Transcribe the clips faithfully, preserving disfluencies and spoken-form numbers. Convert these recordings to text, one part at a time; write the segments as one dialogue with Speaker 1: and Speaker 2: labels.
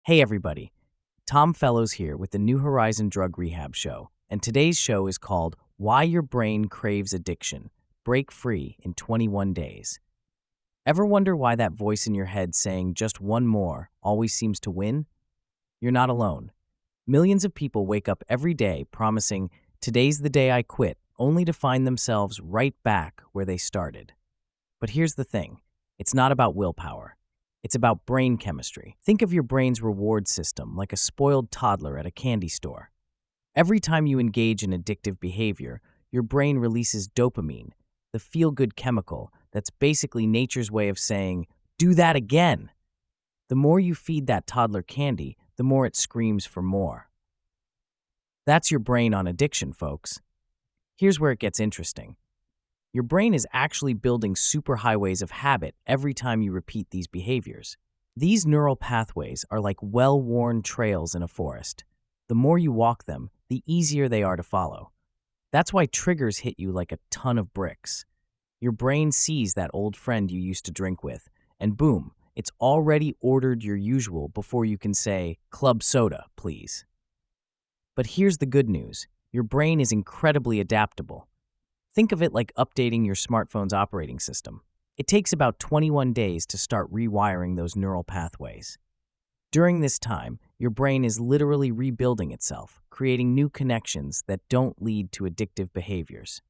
Speaker 1: Hey everybody, Tom Fellows here with the New Horizon Drug Rehab Show, and today's show is called Why Your Brain Craves Addiction, Break Free in twenty-one Days. Ever wonder why that voice in your head saying just one more always seems to win? You're not alone. Millions of people wake up every day promising, today's the day I quit, only to find themselves right back where they started. But here's the thing, it's not about willpower. It's about brain chemistry. Think of your brain's reward system like a spoiled toddler at a candy store. Every time you engage in addictive behavior, your brain releases dopamine, the feel-good chemical that's basically nature's way of saying, do that again. The more you feed that toddler candy, the more it screams for more. That's your brain on addiction, folks. Here's where it gets interesting. Your brain is actually building superhighways of habit every time you repeat these behaviors. These neural pathways are like well-worn trails in a forest. The more you walk them, the easier they are to follow. That's why triggers hit you like a ton of bricks. Your brain sees that old friend you used to drink with, and boom, it's already ordered your usual before you can say, "Club soda, please." But here's the good news. Your brain is incredibly adaptable. Think of it like updating your smartphone's operating system. It takes about twenty-one days to start rewiring those neural pathways. During this time, your brain is literally rebuilding itself, creating new connections that don't lead to addictive behaviors.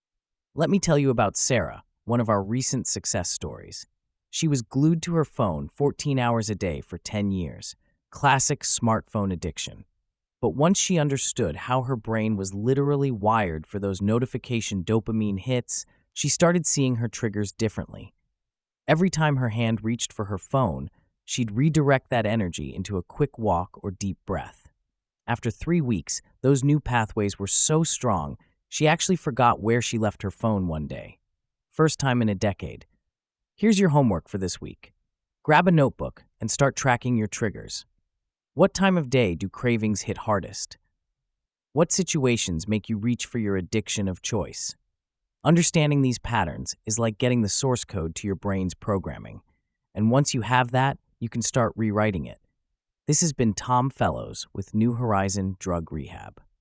Speaker 1: Let me tell you about Sarah, one of our recent success stories. She was glued to her phone fourteen hours a day for ten years. Classic smartphone addiction. But once she understood how her brain was literally wired for those notification dopamine hits, she started seeing her triggers differently. Every time her hand reached for her phone, she'd redirect that energy into a quick walk or deep breath. After three weeks, those new pathways were so strong, she actually forgot where she left her phone one day. First time in a decade. Here's your homework for this week. Grab a notebook and start tracking your triggers. What time of day do cravings hit hardest? What situations make you reach for your addiction of choice? Understanding these patterns is like getting the source code to your brain's programming. And once you have that, you can start rewriting it. This has been Tom Fellows with New Horizon Drug Rehab.